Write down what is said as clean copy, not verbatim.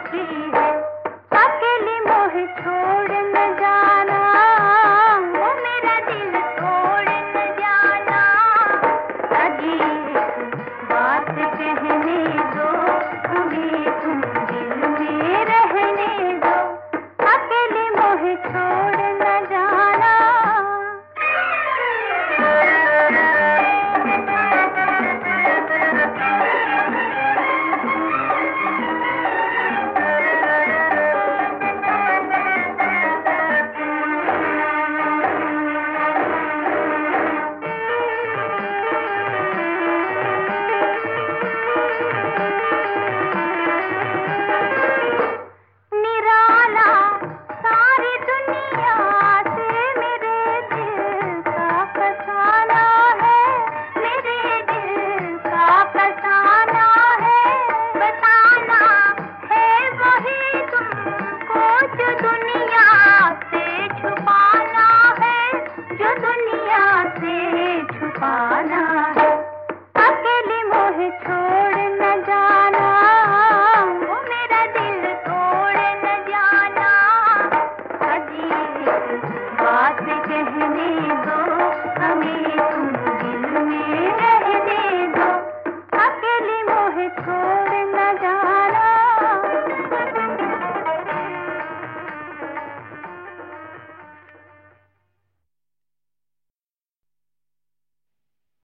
दूसरी है। अकेली मोह छोड़ न जाना, वो मेरा दिल तोड़ न जाना। अजी बात कहने दो, हमें तुम दिल में रहने दो। अकेली मोह छोड़ न जाना। पाना है अकेली मोह छोड़ न जाना, वो मेरा दिल तोड़ न जाना। अजीब बात कहने दो, हमें तुम दिल में रहने दो। अकेली मोह छोड़